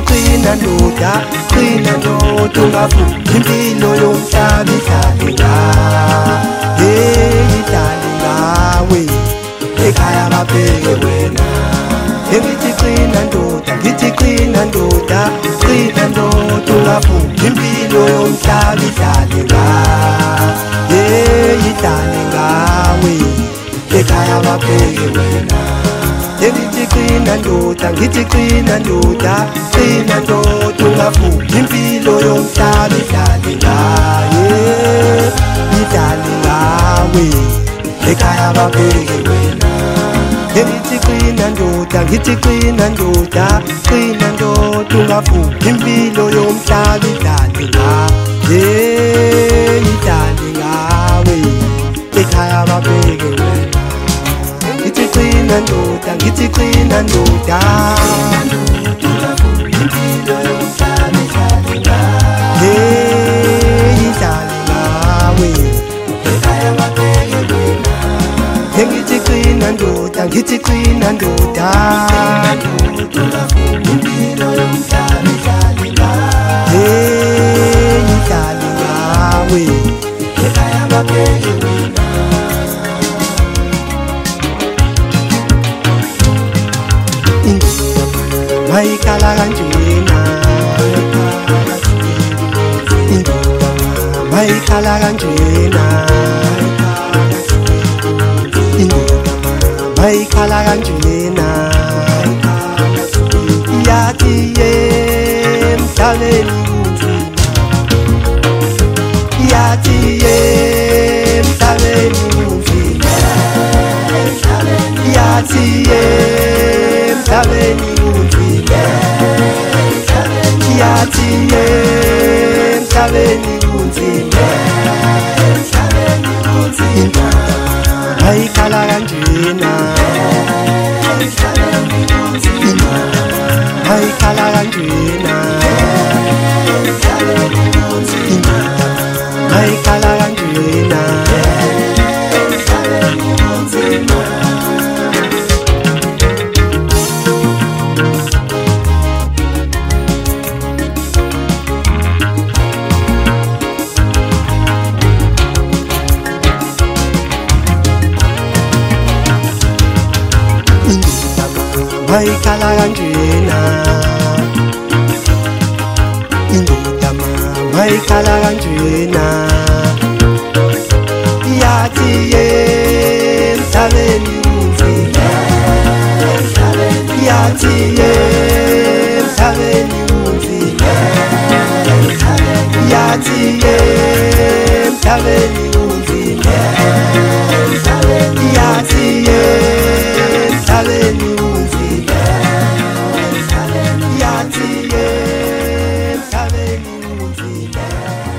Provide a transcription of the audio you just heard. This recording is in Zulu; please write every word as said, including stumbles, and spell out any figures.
qina ndoda, qina ndoda ungavuki impilo yomhlaba idlale ngawe. Hey idlale ngawe, ekhaya babheke wena. Ngithi qina ndoda, ngithi qina ndoda, qina ndoda ungavuki impilo yomhlaba idlale ngawe. Hey idlale ngawe, ekhaya babheke wena. Ngithi qina ndoda, ngithi qina ndoda, qina ndoda ungavuki impilo yomhlaba idlale ngawe. Idlale ngawe, ekhaya babheke wena. Ngithi qina ndoda, ngithi qina ndoda, qina ndoda ungavuki impilo yomhlaba idlale ngawe. Idlale ngawe, ekhaya babheke wena. Ngithi qina ndoda, ngithi qina ndoda, impilo yomhlaba idlale ngawe. Hey idlale ngawe, ekhaya babheke wena. Ngithi qina ndoda, ngithi qina ndoda, impilo yomhlaba idlale ngawe. Hey idlale ngawe, ekhaya babheke wena. Mayikhala kanjena, indoda mayikhala kanjena, indoda mayikhala kanjena. Yathi emhlabeni kunzima, yathi emhlabeni kunzima, yathi emhlabeni kunzima, yathi emhlabeni kunzima. Indoda mayikhala kanjena, indoda mayikhala kanjena, indoda mayikhala kanjena. Mayikhala kanjena, indoda mayikhala kanjena. Yathi emhlabeni kunzima, yathi emhlabeni kunzima, yathi emhlabeni kunzima, yathi emhlabeni kunzima, yathi emhlabeni kunzima.